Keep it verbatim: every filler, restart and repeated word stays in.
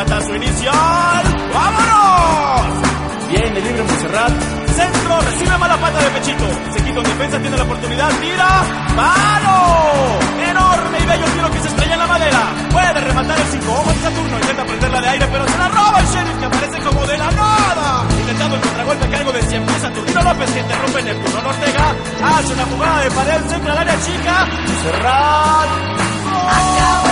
remata su inicial. ¡Vámonos! Viene libre Montserrat. Centro, recibe mala pata de Pechito. Se quita en defensa, tiene la oportunidad. ¡Tira! ¡Palo! Enorme y bello tiro que se estrella en la madera. Puede rematar el cinco. Ojo en Saturno. Intenta prenderla de aire, pero se la roba el Sheriff, que aparece como de la nada. Intentando el contragolpe, cargo de cien pies. Saturnino López, que interrumpe Neptuno Ortega. Hace una jugada de pared, centra al área chica. Montserrat. ¡Gol!